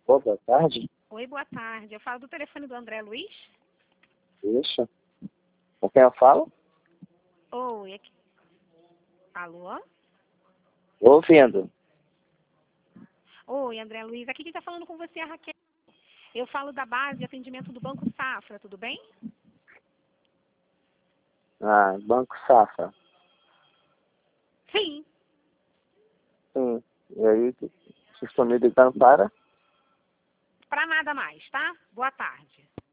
Ô, boa tarde. Oi, boa tarde. Eu falo do telefone do André Luiz? Isso. Com quem eu falo? Oi, aqui. Alô? Ouvindo. Oi, André Luiz. Aqui quem está falando com você é a Raquel. Eu falo da base de atendimento do Banco Safra, tudo bem? Ah, Banco Safra. Sim. Sim. E aí, vocês estão me ligando para? Para nada mais, tá? Boa tarde.